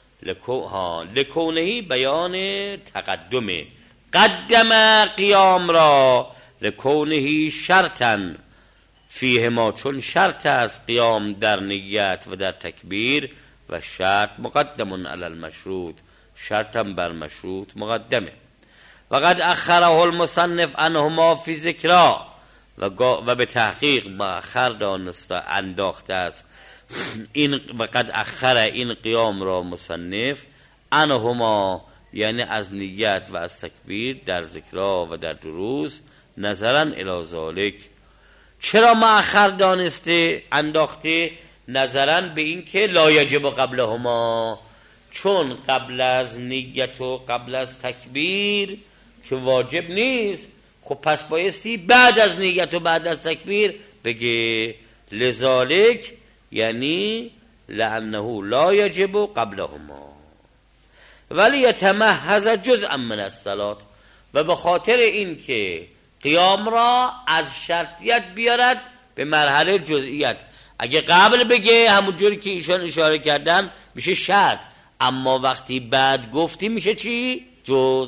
لکونهی بیان تقدمه، قدم قیام را لکونهی شرطن فیه ما، چون شرط است قیام در نیت و در تکبیر، و شرط مقدمون علی المشروط، شرطم بر مشروط مقدمه. و قد اخره المصنف عنهما فی ذکرا، و به تحقیق مؤخر دانسته انداخته است این، و قد اخره این قیام را مصنف عنهما، یعنی از نیت و از تکبیر در ذکرا و در دروس، نظرا الی ذالک. چرا مؤخر دانسته انداخته؟ نظرا به این که لا یجب قبلهما، چون قبل از نیت و قبل از تکبیر که واجب نیست، خب پس بایستی بعد از نیت و بعد از تکبیر بگه. لذالک یعنی لانه لا یجب قبلهما ولی یتمحض جزءا من الصلاة، و به خاطر این که قیام را از شرطیت بیارد به مرحله جزئیت. اگه قبل بگه همون جوری که ایشان اشاره کردن میشه شرط، اما وقتی بعد گفتی میشه چی؟ جز.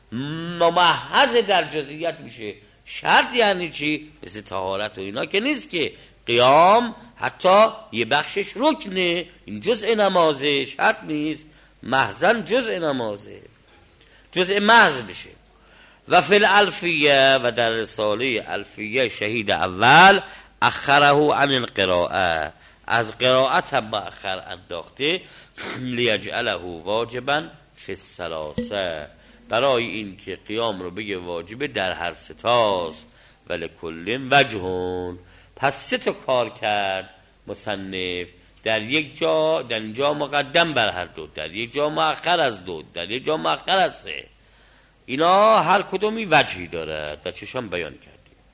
ممحض در جزئیات میشه. شرط یعنی چی؟ مثل طهارت و اینا که نیست که. قیام حتی یه بخشش رکنه، این جزء نمازه، شرط نیست، محضن جزء نمازه، جزء محض بشه. و فی الالفیه، و در رساله الفیه شهید اول، اخره عن القراءه، از قرائت هم مؤخر انداخته، لیجعله واجبا فی الثلاثه، برای این که قیام رو بگه واجبه در هر ستاست. ولکل وجهون، پس سه تا کار کرد مصنف، در یک جا، در اینجا مقدم بر هر دو، در یک جا مؤخر از دو، در یک جا مؤخر از سه. اینا هر کدومی وجهی دارد و چشان بیان کردیم.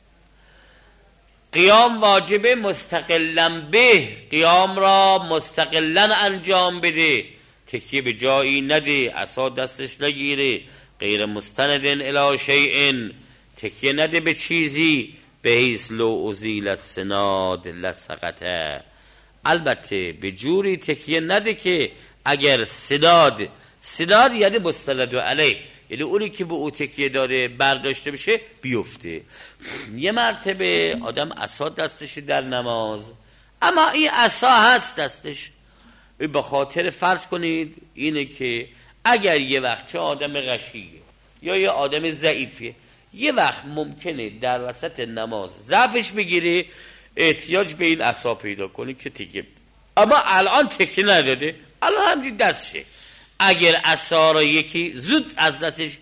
قیام واجبه مستقلا به، قیام را مستقلا انجام بده، تکیه به جایی نده، عصا دستش نگیره، غیر مستندن الی شیء، تکیه نده به چیزی، به حیث لو ازیل السناد لسقطه، البته به جوری تکیه نده که اگر سناد یعنی مستند علیه، یعنی اونی که به او تکیه داره برداشته بشه بیفته. یه مرتبه آدم عصا دستش در نماز، اما این عصا هست دستش، به خاطر فرض کنید اینه که اگر یه وقت چه آدم غشیه یا یه آدم ضعیفه، یه وقت ممکنه در وسط نماز ضعفش بگیره، احتیاج به این عصا پیدا کنه که تکیه، اما الان تکیه نداده، الان همین دستشه، اگر عصا را یکی زود از دستش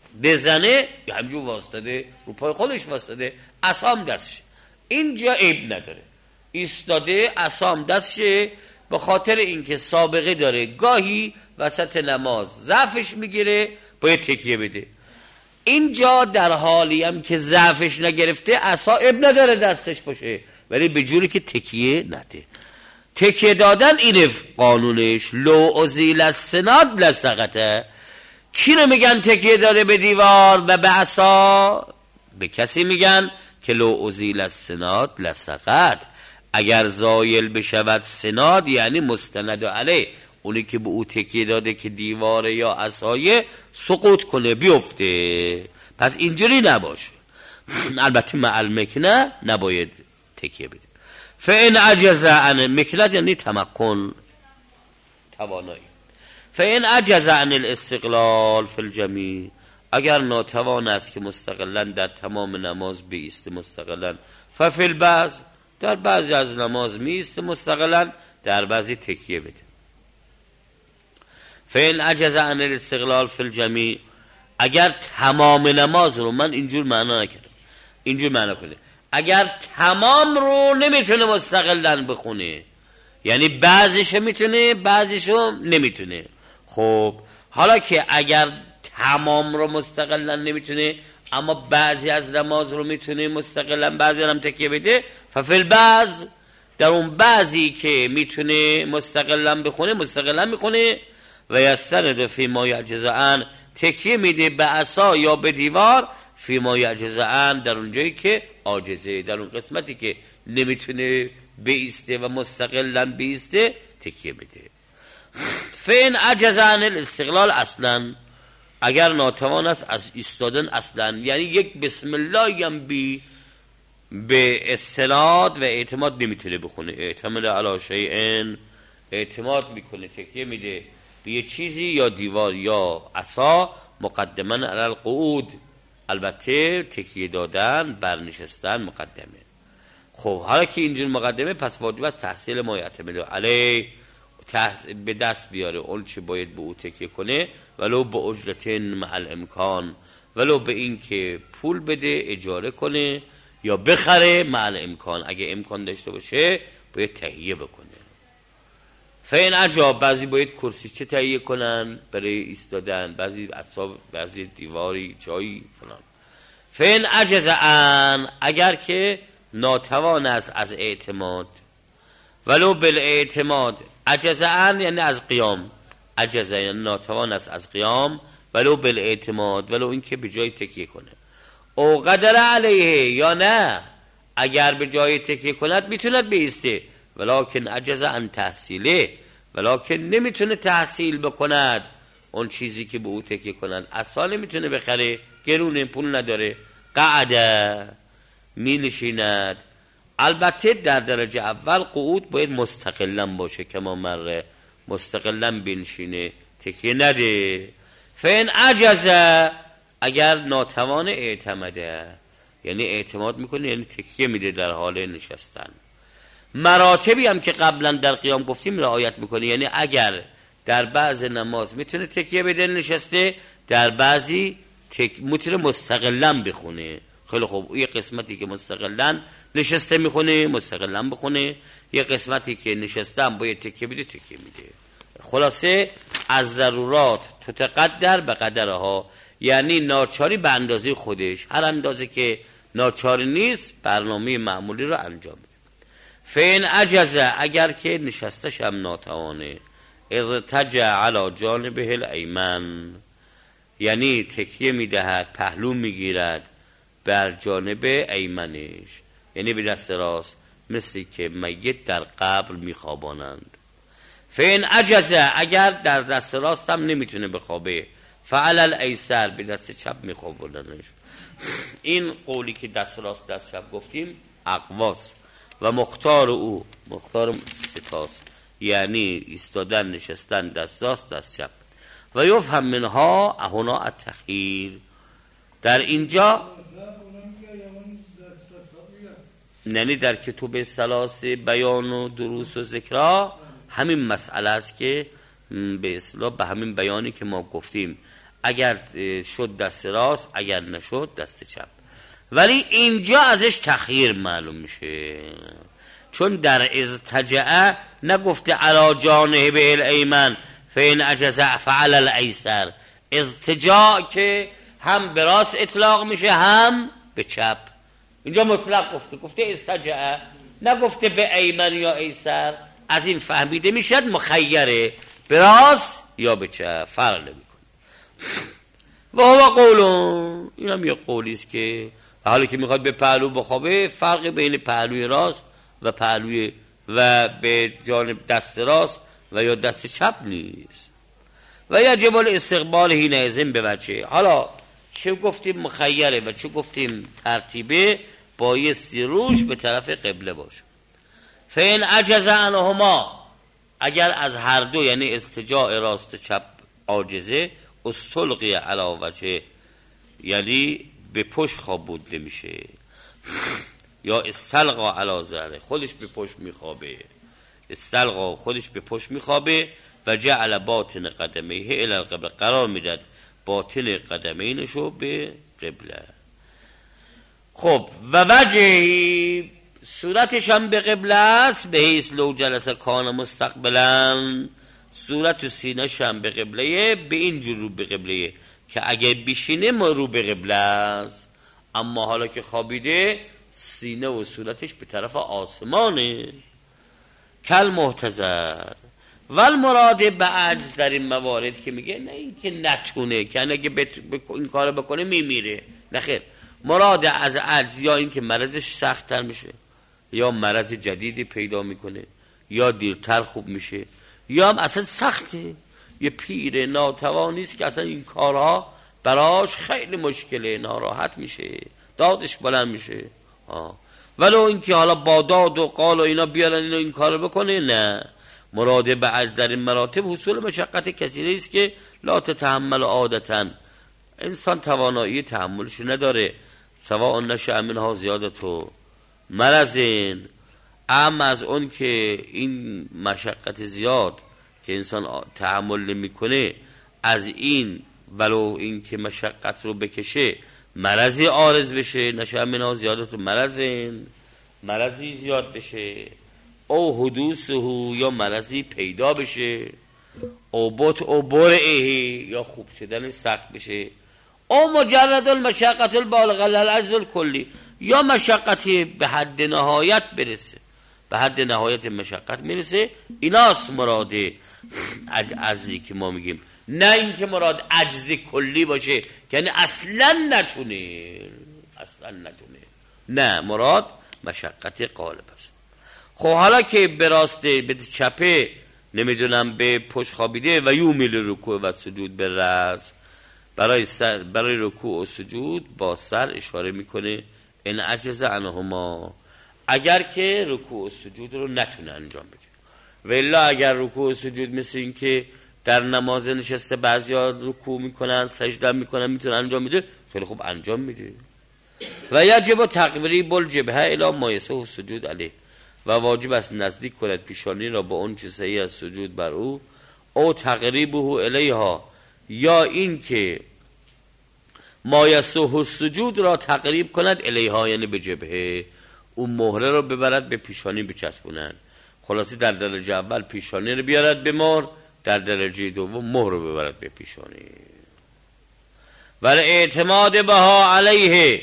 بزنه یا همجور واسطاده رو پای خودش واسطاده، عصا هم دستشه، اینجا عیب نداره، ایستاده عصا هم دستشه، به خاطر اینکه سابقه داره گاهی وسط نماز ضعفش میگیره باید تکیه بده. اینجا در حالی هم که ضعفش نگرفته عصا عیب نداره دستش باشه، ولی به جوری که تکیه نده. تکیه دادن اینه قانونش، لو ازیل السناد لسقطه. کی رو میگن تکیه داده به دیوار و به عصا؟ به کسی میگن که لو ازیل السناد لسقط، اگر زایل بشود سناد یعنی مستند علیه، اونی که به او تکیه داده که دیواره یا عصایه، سقوط کنه بیفته. پس اینجوری نباشه، البته مع المکنه نباید تکیه بده. فإن عجز عن مکنت یعنی تمکن، توانایی. فإن عجز عن الاستقلال فی الجمیع، اگر ناتوان است که مستقلا در تمام نماز بیست مستقلا، ففی البعض، در بعضی از نماز میست مستقلا، در بعضی تکیه بده. فإن عجز عن الاستقلال فی الجمیع، اگر تمام نماز رو، من اینجور معنا نکردم، اینجور معنا کنه، اگر تمام رو نمیتونه مستقلا بخونه، یعنی بعضیشو میتونه بعضیشو نمیتونه. خب حالا که اگر تمام رو مستقلا نمیتونه اما بعضی از نماز رو میتونه مستقلا، بعضی هم تکیه بده، ففی البعض، در اون بعضی که میتونه مستقلا بخونه مستقلا میخونه، و یستند فی ما یعجز عن، تکیه میده به عصا یا به دیوار، فی ما یعجز عن، در اون جایی که عاجزه، در اون قسمتی که نمیتونه بیسته و مستقلا بیسته تکیه بده. فین عجز عن الاستقلال اصلا، اگر ناتوان است از ایستادن اصلا، یعنی یک بسم الله هم به استناد و اعتماد نمیتونه بخونه، اعتماد علی شیء، اعتماد میکنه تکیه میده به یه چیزی یا دیوار یا عصا، مقدما علی القعود، البته تکیه دادن برنشستن مقدمه. خب حالا که اینجور مقدمه، پس واجب است تحصیل ما یعتمد علیه، به دست بیاره اون چه باید به او تکیه کنه، ولو به اجرتن مع الامکان، ولو به این که پول بده اجاره کنه یا بخره مع الامکان، اگه امکان داشته باشه باید تهیه بکنه. فین عجاب، بعضی باید کرسی چه تهیه کنن برای ایستادن، بعضی اصاب، بعضی دیواری جایی فلان. فین عجز عن، اگر که ناتوان است از اعتماد، ولو بالاعتماد، عجز عن یعنی از قیام، عجز یعنی ناتوان است از قیام، ولو بالاعتماد، ولو این که به جای تکیه کنه، او قدر علیه، یا نه اگر به جای تکیه کند میتوند بیسته، ولکن عجز عن تحصیله، ولکن نمیتونه تحصیل بکند اون چیزی که به او تکیه کنن. عصا نمیتونه بخره، گرونه، پول نداره. قعده می نشیند. البته در درجه اول قعود باید مستقلا باشه، کما مره مستقلا بنشینه، تکیه نده. فین عجزه، اگر ناتوان اعتمده، یعنی اعتماد میکنه یعنی تکیه میده در حال نشستن. مراتبی هم که قبلا در قیام گفتیم رعایت میکنه، یعنی اگر در بعض نماز میتونه تکیه بده نشسته، در بعضی میتونه مستقلا بخونه. خیلی خوب، یه قسمتی که مستقلا نشسته میخونه مستقلا بخونه، یه قسمتی که نشسته هم باید تکیه بده تکیه میده. خلاصه از ضرورات تتقدر به قدرها، یعنی ناچاری به اندازه خودش، هر اندازه که ناچاری نیست برنامه معمولی رو انجام بده. فین عجزه، اگر که نشستش هم ناتوانه، اضطجع علی جانبه الایمن، یعنی تکیه میدهد، پهلو میگیرد بر جانب ایمنش، یعنی به دست راست، مثل که میت در قبر میخوابانند. فین عجزه، اگر در دست راست هم نمیتونه بخوابه، فعل الایسر، به دست چپ میخوابانندش. این قولی که دست راست دست چپ گفتیم اقواس و مختار او، مختار ستاست، یعنی ایستادن نشستن دست راست دست چپ. و یفهم منها هنا التخییر، در اینجا یعنی در کتب ثلاث بیان و دروس و ذکرها همین مسئله است که به اصطلاح به همین بیانی که ما گفتیم، اگر شد دست راست، اگر نشد دست چپ. ولی اینجا ازش تخییر معلوم میشه، چون در اضطجع نگفته علی جانب الایمن فین عجز فعل الایسر. اضطجاع که هم به راست اطلاق میشه هم به چپ، اینجا مطلق گفته استجع، نگفته به ایمن یا ایسر. از این فهمیده میشد مخیره، به راست یا به چپ، فرق نمیکنه. و هو قولون، این هم یه قولی است که حالا که میخواد به پهلو بخوابه، فرق بین پهلوی راست و پهلوی و به جانب دست راست و یا دست چپ نیست. و یجب الاستقبال حینئذ به وجه. حالا چه گفتیم مخیره و چه گفتیم ترتیبه، بایستی روش به طرف قبله باشه. فین عجز عنهما، اگر از هر دو یعنی استجاع راست چپ عاجزه، استلقی علی وجه، یعنی به پشت خوابونده میشه، یا استلقا علی ظهره، خودش به پشت میخوابه، استلقا خودش به پشت میخوابه. و جعل باطن قدمیه الی القبله، قرار میداد باطن قدمینشو به قبله. خب و وجهی، صورتش هم به قبله است، به حیث لو جلسه کان مستقبلا، صورت و سینه‌ش هم به قبله، به این جور رو به قبله که اگه بشینه ما رو به قبله است، اما حالا که خوابیده سینه و صورتش به طرف آسمانه. کل محتضر ول مراد به عجز، در این موارد که میگه نه این که نتونه، که اگه این کار بکنه میمیره، نه خیر، مراد از عجز یا این که مرضش سخت‌تر میشه، یا مرض جدیدی پیدا میکنه، یا دیرتر خوب میشه، یا هم اصلا سخته، یه پیر ناتوانیست که اصلا این کارها براش خیلی مشکله، ناراحت میشه، دادش بلند میشه. ولو این که حالا با داد و قال و اینا بیارن اینو این کارو بکنه، نه. مراد به عجز در این مراتب حصول مشقت کثیره است که لا تتحمل عادتا، انسان توانایی تحملش نداره، سواء نشأ منها زیادت و مرضین، اما از اون که این مشقت زیاد که انسان تحمل نمیکنه، از این ولو این که مشقت رو بکشه مرضی عارض بشه، نشأ منها زیادت و مرضین، مرضی زیاد بشه، او حدوثه، یا مرضی پیدا بشه، او بط او برعه، یا خوب شدن سخت بشه، او مجرد المشقت البالغه للعجز الکلی، یا مشقتی به حد نهایت برسه، به حد نهایت مشقت میرسه. ایناست مراد عجزی که ما میگیم، نه این که مراد عجز کلی باشه که یعنی اصلا نتونه، نه، مراد مشقت غالب است. خب حالا که به راست به چپه نمیدونم به پشت خوابیده و یومیل رکوع و سجود به رأس، برای رکوع و سجود با سر اشاره میکنه ان عجز عنهما، اگر که رکوع و سجود رو نتونه انجام بده. و الا اگر رکوع و سجود مثل این که در نماز نشسته بعضیا رکوع میکنن سجده میکنن میتونه انجام میده، خیلی خوب انجام میده. و یجب تقریب الجبهه الی ما یصح سجود علیه، و واجب است نزدیک کند پیشانی را با اون چه صحیح از سجود بر او، او تقریبه الیها، یا این که ما یصح سجود را تقریب کند الیها یعنی به جبهه، اون مهره رو ببرد به پیشانی بچسبونند. خلاصی در درجه اول پیشانی رو بیارد به مهر، در درجه دوم مهر رو ببرد به پیشانی. ولی اعتماد بها علیه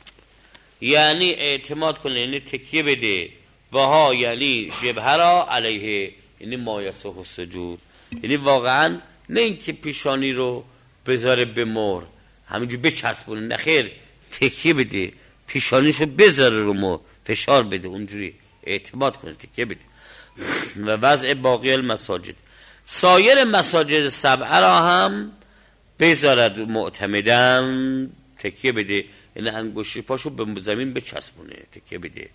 یعنی اعتماد کنه، یعنی تکیه بده، بها یعنی جبهه را، علیه یعنی ما یصح سجود، یعنی واقعا نه اینکه پیشانی رو بذاره به مهر همینجور بچسبونه، نه خیر، تکیه بده، پیشانیشو بذاره رو مهر، فشار بده، اونجوری اعتماد کنه، تکیه بده. و وضع باقی المساجد، سایر مساجد سبعه را هم بذارد معتمدن، تکیه بده، یعنی انگشت پاشو به زمین بچسبونه، تکیه بده،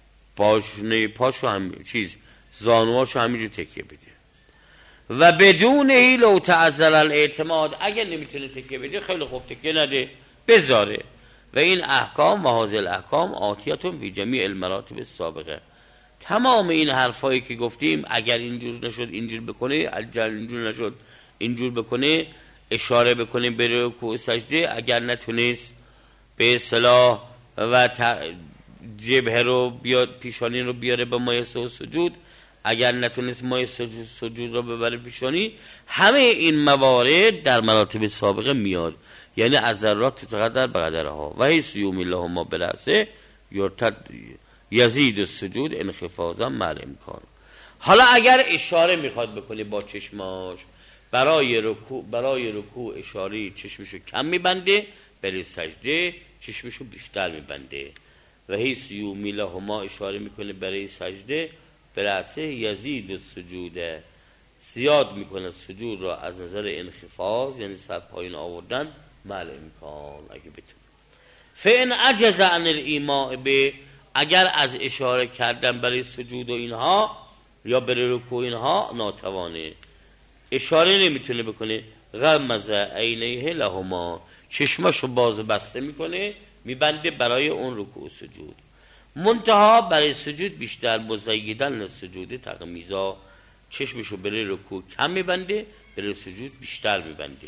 پاشو هم زانوهاشو همینجور تکیه بده. و بدون لو تعذر الاعتماد، اگر نمیتونه تکیه بده خیلی خوب تکیه نده، بذاره. و این احکام و حاصل احکام آتیتون بی جمیع المراتب السابقه، تمام این حرفایی که گفتیم اگر اینجور نشد اینجور بکنه، اگر اینجور نشد اینجور بکنه، اشاره بکنه به رکوع سجده، اگر نتونست به اصطلاح و جبهه رو بیاد پیشانی رو بیاره به مایه سجود، اگر نتونست مایه سجود رو ببره پیشانی، همه این موارد در مراتب سابقه میاد، یعنی از ذرات تقدر بقدرها. و حیث یومی الله ما برسه یرتد یزید السجود انخفاضا مع الامکان. حالا اگر اشاره میخواد بکنه با چشماش برای رکوع اشاره چشمشو کم میبنده، برای سجده چشمشو بیشتر میبنده. و حیث یومی الله ما اشاره میکنه برای سجده برسه یزید السجود، زیاد میکنه سجود را از نظر انخفاض یعنی سر پایین آوردن مع الامکان اگه بتونه. فان عجز عن الایماء به، اگر از اشاره کردن برای سجود و اینها یا برای رکوع اینها ناتوانه، اشاره نمیتونه بکنه، غمز عینیه لهما، چشماشو باز بسته میکنه میبنده برای اون رکوع سجود. منتها برای سجود بیشتر مزیدن سجود تغمیزا، چشمشو برای رکوع کم میبنده، برای سجود بیشتر میبنده.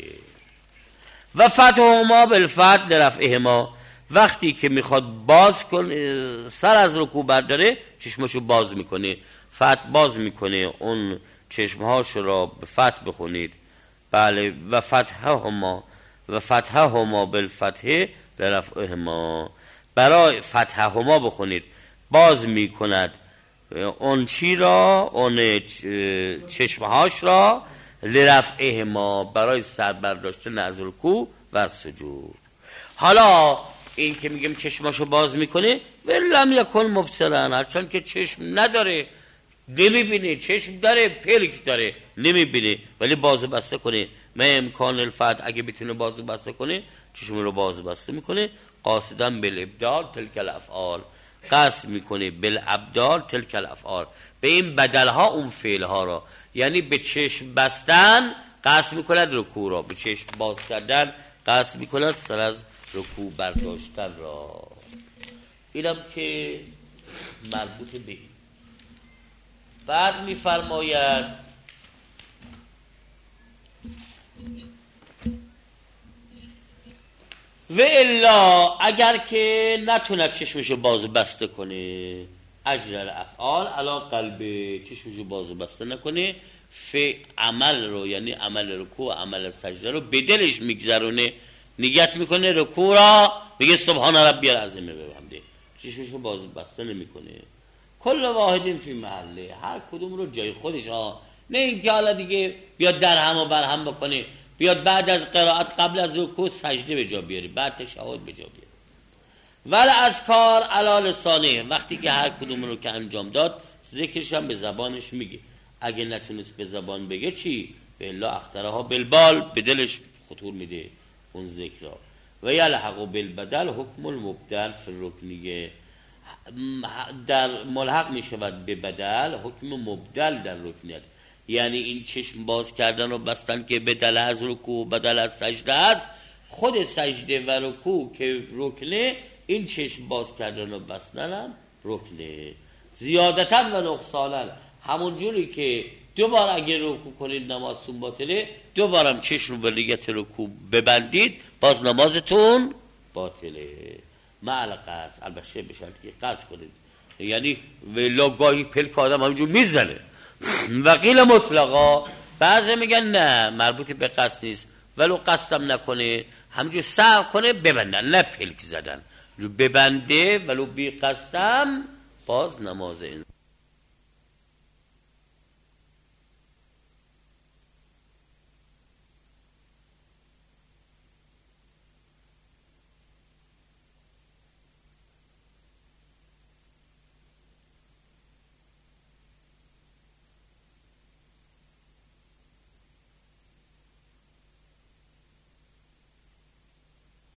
و فتحهما بالفتح لرفعهما، وقتی که میخواد باز کنه سر از رکوع برداره چشمشو باز میکنه، فتح باز میکنه، اون چشمهاش را به فتح بخونید. بله. و فتحهما بالفتح لرفعهما، برای فتحهما بخونید، باز میکند اون چی را، اون چشمهاش را، لرفعهما برای سر برداشتن از رکوع و سجود. حالا این که میگم چشماشو باز میکنه، ولم یکن مبصرا، چون که چشم نداره نمیبینه، چشم داره پلک داره نمیبینه، ولی بازو بسته کنه. ما امکان الفتح، اگه بتونه بازو بسته کنه چشم رو بازو بسته میکنه. قاصدن بالابدال تلک الافعال، قصد میکنه بالابدال تلک الافعال، به این بدلها اون فعلها را، یعنی به چشم بستن قصد میکند رکوع را، به چشم باز کردن قصد میکند سر از رکوع برداشتن را. اینم که مربوط به بعد میفرماید و الا، اگر که نتوند چشمشو باز بسته کنه، اجر الافعال علا قلب، چشمشو باز بسته نکنه، عمل رو یعنی عمل رکوع عمل سجده رو به دلش میگذرونه، نیت میکنه رکوع را، میگه سبحان ربی العظیم ببنده، چشمشو باز بسته نمیکنه. کل واحدین فی محله، هر کدوم رو جای خودش ها، نه اینکه حالا دیگه بیاد درهم و برهم بکنه، بیاد بعد از قرائت قبل از رکوع سجده به جا بیاره، بعد تشهد به جا بیاره. ول اذکار علی لسانه، وقتی که هر کدوم رو که انجام داد ذکرش هم به زبانش میگه. اگه نتونست به زبان بگه چی؟ به الا اخترها بالبال، به دلش خطور میده اون ذکر را. و یلحق بالبدل حکم المبدل فی الرکنیه، در ملحق می شود به بدل حکم مبدل در رکنیت. یعنی این چشم باز کردن و بستن که بدل از رکوع بدل از سجده است، خود سجده و رکوع که رکنه، این چشم باز کردن و بستن هم رکنه. زیادتاً و نقصاناً، همون جوری که دوبار اگه رکوع کنید نمازتون باطله، دوبارم چشم رو به نیت رکوع ببندید باز نمازتون باطله. مع القصد، البته به شرطی که قصد کنید، یعنی ولا گاهی پلک آدم همینجور میزنه. وقیل مطلقا، بعضی میگن نه مربوط به قصد نیست، ولو قصدم نکنه همینجور سعی کنه ببندن، نه پلک زدن، ببنده ولو بی قصدم باز نماز این